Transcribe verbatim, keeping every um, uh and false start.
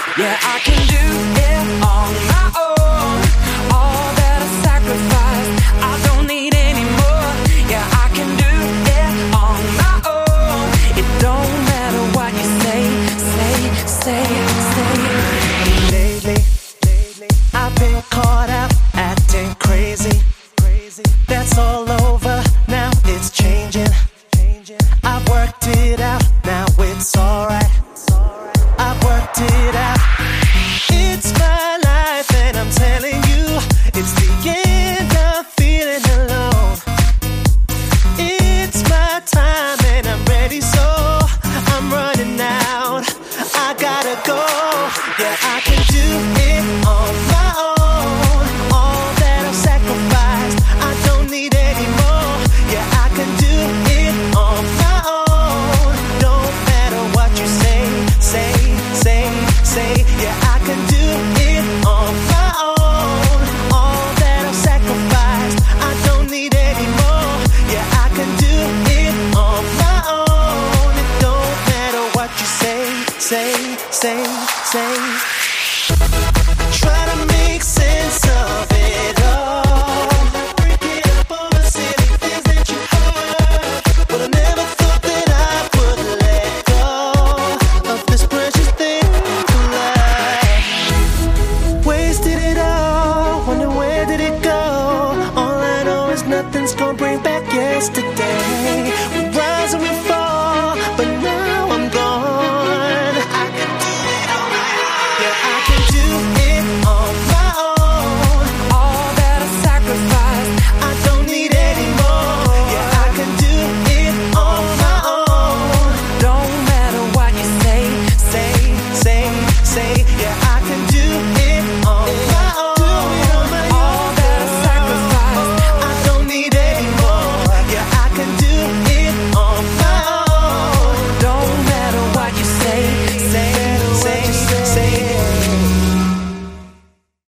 Yeah, I can do it on my own. All that I sacrificed, I don't need any more. Yeah, I can do it on my own. It don't matter what you say, say, say, say. Lately, lately, I've been caught out acting crazy. That's all over, now it's changing. I've worked it out, now it's alright. I've worked it out. It's my life and I'm telling you, it's the end of feeling alone. It's my time and I'm ready, so I'm running out. I gotta go. Yeah, I can do it on my own. All that I've sacrificed, I don't need any more. Yeah, I can do it on my own. Don't matter what you say, say, say, say. Yeah, I can do it on my own. All that I've sacrificed, I don't need any more. Yeah, I can do it on my own. It don't matter what you say, say, say, say. Try to make sense of it all. Break it up all the silly things that you heard. But I never thought that I would let go of this precious thing for life. Wasted it all, wonder where did it go? All I know is nothing's gonna bring back yesterday.